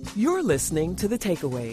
You're listening to The Takeaway.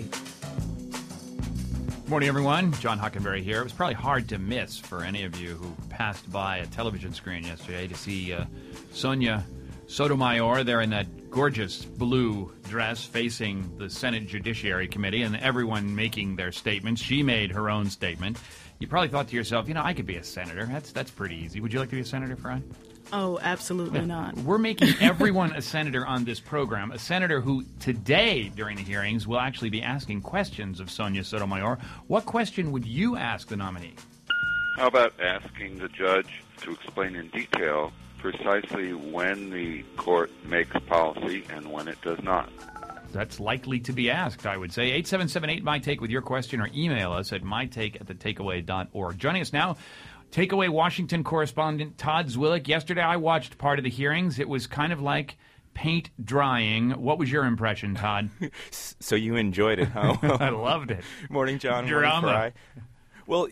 Morning, everyone. John Hockenberry here. It was probably hard to miss for any of you who passed by a television screen yesterday to see Sonia Sotomayor there in that gorgeous blue dress facing the Senate Judiciary Committee and everyone making their statements. She made her own statement. You probably thought to yourself, I could be a senator. That's pretty easy. Would you like to be a senator, Fry? Oh, absolutely not. We're making everyone a senator on this program, a senator who today, during the hearings, will actually be asking questions of Sonia Sotomayor. What question would you ask the nominee? How about asking the judge to explain in detail precisely when the court makes policy and when it does not? That's likely to be asked, I would say. 877-8-MY-TAKE with your question, or email us at mytake@thetakeaway.org. Joining us now, Takeaway Washington correspondent Todd Zwillich. Yesterday I watched part of the hearings. It was kind of like paint drying. What was your impression, Todd? So you enjoyed it, huh? I loved it. Morning, John. Drama. Morning, Fry. Well,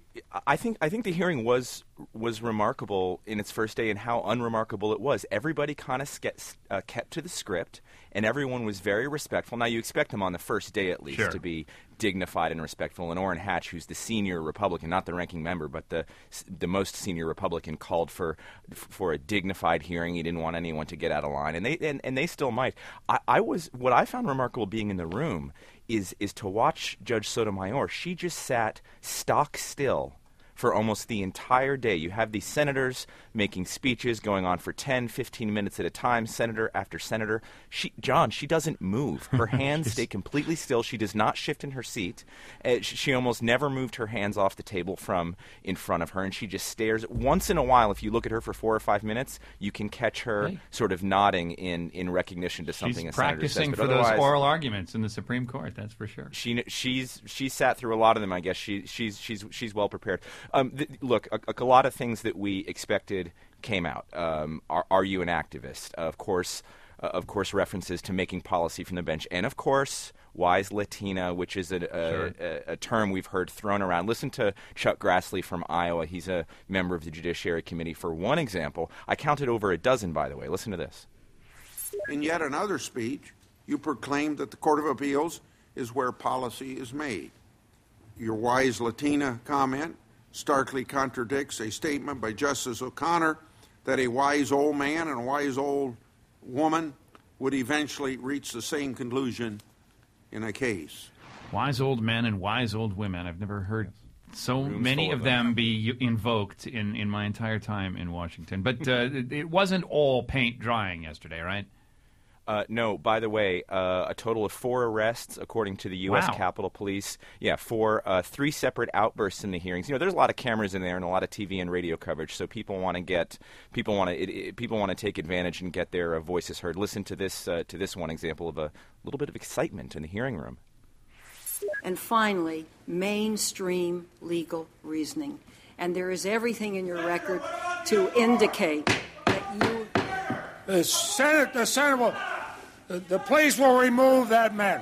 I think the hearing was remarkable in its first day, and how unremarkable it was. Everybody kind of kept to the script, and everyone was very respectful. Now, you expect them on the first day at least to be dignified and respectful. And Orrin Hatch, who's the senior Republican, not the ranking member, but the most senior Republican, called for a dignified hearing. He didn't want anyone to get out of line, and they still might. What I found remarkable being in the room is to watch Judge Sotomayor. She just sat stock still for almost the entire day. You have these senators making speeches going on for 10, 15 minutes at a time, senator after senator. She doesn't move. Her hands stay completely still. She does not shift in her seat. She almost never moved her hands off the table from in front of her, and she just stares. Once in a while, if you look at her for 4 or 5 minutes, you can catch her sort of nodding in recognition to something a senator says. Practicing for those oral arguments in the Supreme Court, that's for sure. She's sat through a lot of them, I guess. She's well prepared. Look, a lot of things that we expected came out. Are you an activist? Of course, references to making policy from the bench, and of course, wise Latina, which is a term we've heard thrown around. Listen to Chuck Grassley from Iowa. He's a member of the Judiciary Committee. For one example, I counted over a dozen, by the way. Listen to this. In yet another speech, you proclaimed that the Court of Appeals is where policy is made. Your wise Latina comment starkly contradicts a statement by Justice O'Connor that a wise old man and a wise old woman would eventually reach the same conclusion in a case. Wise old men and wise old women. I've never heard so many of them be invoked in my entire time in Washington. But it wasn't all paint drying yesterday, right? No, by the way, a total of 4 arrests, according to the U.S. Capitol Police. Yeah, 3 separate outbursts in the hearings. There's a lot of cameras in there and a lot of TV and radio coverage, so people want to take advantage and get their voices heard. Listen to this one example of a little bit of excitement in the hearing room. And finally, mainstream legal reasoning. And there is everything in your record to indicate that you... The police will remove that man.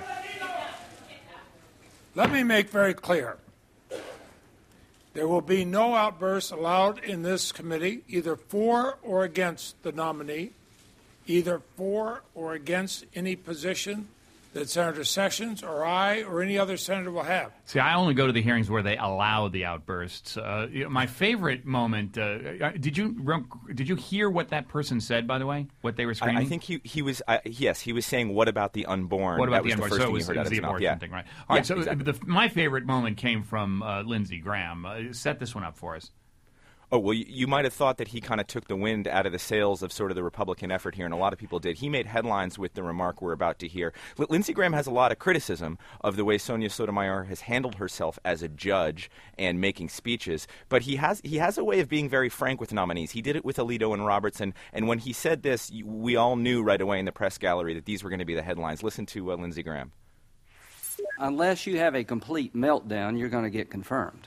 Let me make very clear. There will be no outbursts allowed in this committee, either for or against the nominee, either for or against any position that Senator Sessions or I or any other senator will have. See, I only go to the hearings where they allow the outbursts. My favorite moment. Did you hear what that person said? By the way, what they were screaming. I think he was. Yes, he was saying, "What about the unborn?" What about the unborn? So it was the abortion thing, right? All right. So exactly. My favorite moment came from Lindsey Graham. Set this one up for us. Oh, well, you might have thought that he kind of took the wind out of the sails of sort of the Republican effort here, and a lot of people did. He made headlines with the remark we're about to hear. Lindsey Graham has a lot of criticism of the way Sonia Sotomayor has handled herself as a judge and making speeches, but he has a way of being very frank with nominees. He did it with Alito and Roberts, and when he said this, we all knew right away in the press gallery that these were going to be the headlines. Listen to Lindsey Graham. Unless you have a complete meltdown, you're going to get confirmed.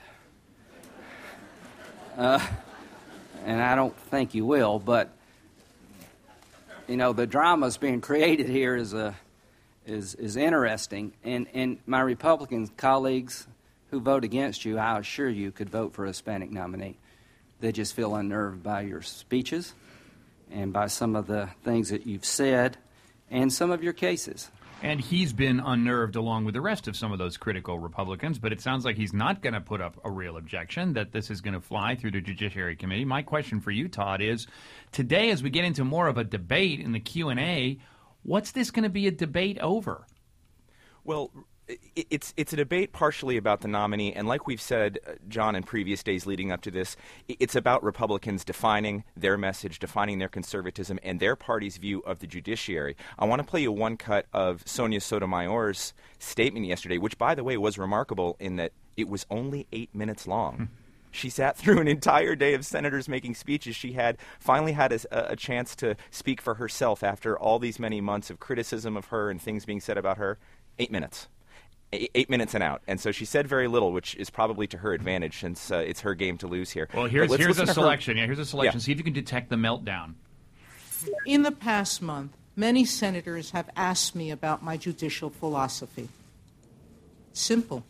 And I don't think you will, but the drama's being created here is interesting. And my Republican colleagues who vote against you, I assure you, could vote for a Hispanic nominee. They just feel unnerved by your speeches and by some of the things that you've said and some of your cases. And he's been unnerved along with the rest of some of those critical Republicans, but it sounds like he's not going to put up a real objection, that this is going to fly through the Judiciary Committee. My question for you, Todd, is today as we get into more of a debate in the Q&A, what's this going to be a debate over? Well, it's a debate partially about the nominee, and like we've said, John, in previous days leading up to this, it's about Republicans defining their message, defining their conservatism, and their party's view of the judiciary. I want to play you one cut of Sonia Sotomayor's statement yesterday, which, by the way, was remarkable in that it was only 8 minutes long. She sat through an entire day of senators making speeches. She finally had a chance to speak for herself after all these many months of criticism of her and things being said about her. 8 minutes. 8 minutes and out. And so she said very little, which is probably to her advantage since it's her game to lose here. Well, here's a selection. Here's a selection. Yeah. See if you can detect the meltdown. In the past month, many senators have asked me about my judicial philosophy. Simple.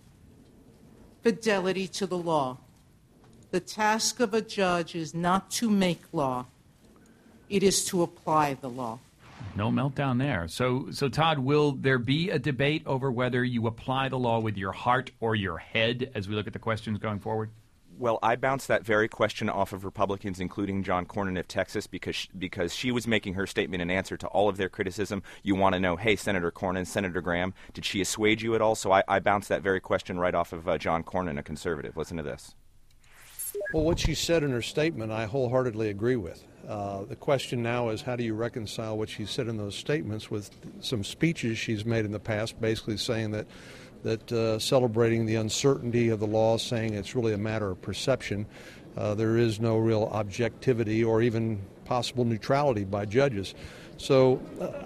Fidelity to the law. The task of a judge is not to make law. It is to apply the law. No meltdown there. So Todd, will there be a debate over whether you apply the law with your heart or your head as we look at the questions going forward? Well, I bounced that very question off of Republicans, including John Cornyn of Texas, because she was making her statement in answer to all of their criticism. You want to know, hey, Senator Cornyn, Senator Graham, did she assuage you at all? So I bounced that very question right off of John Cornyn, a conservative. Listen to this. Well, what she said in her statement, I wholeheartedly agree with. The question now is, how do you reconcile what she said in those statements with some speeches she's made in the past, basically saying that celebrating the uncertainty of the law, saying it's really a matter of perception. There is no real objectivity or even possible neutrality by judges. So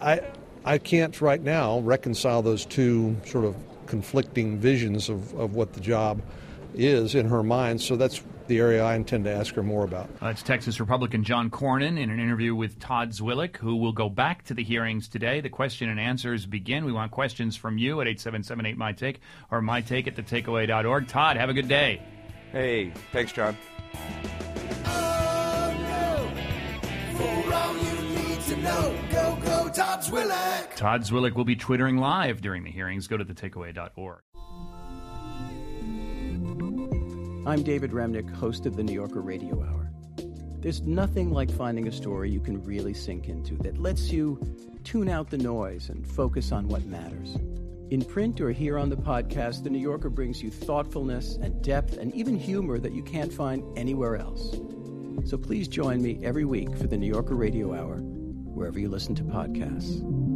I can't right now reconcile those two sort of conflicting visions of what the job is in her mind. So that's the area I intend to ask her more about. That's Texas Republican John Cornyn in an interview with Todd Zwillich, who will go back to the hearings today. The question and answers begin. We want questions from you at 877-8-MY-TAKE or mytake@thetakeaway.org. Todd, have a good day. Hey, thanks, John. Go, Todd Zwillich. Todd Zwillich will be Twittering live during the hearings. Go to thetakeaway.org. I'm David Remnick, host of the New Yorker Radio Hour. There's nothing like finding a story you can really sink into that lets you tune out the noise and focus on what matters. In print or here on the podcast, the New Yorker brings you thoughtfulness and depth and even humor that you can't find anywhere else. So please join me every week for the New Yorker Radio Hour, wherever you listen to podcasts.